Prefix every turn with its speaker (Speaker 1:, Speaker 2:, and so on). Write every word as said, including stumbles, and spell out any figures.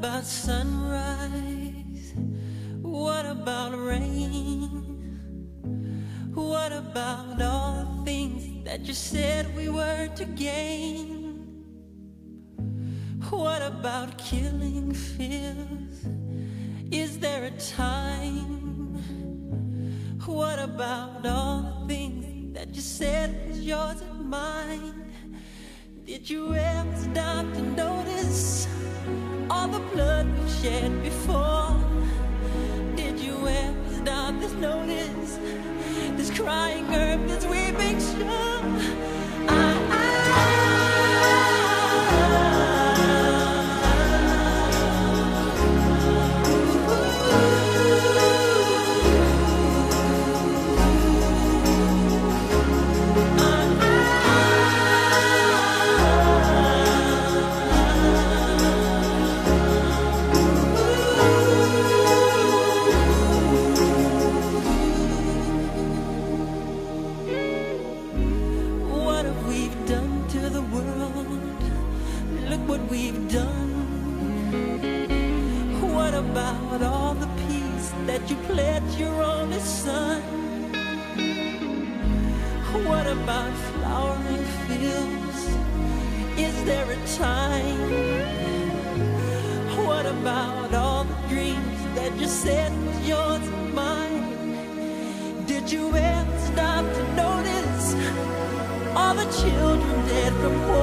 Speaker 1: about sunrise? What about rain? What about all the things that you said we were to gain? What about killing fears? Is there a time? What about all the things that you said was yours and mine? Did you ever stop to notice all the blood we've shed before? Did you ever stop to notice this crying earth, this weeping shore? I, I we've done. What about all the peace that you pledged your only son? What about flowering fields? Is there a time? What about all the dreams that you said was yours and mine? Did you ever stop to notice all the children dead from war?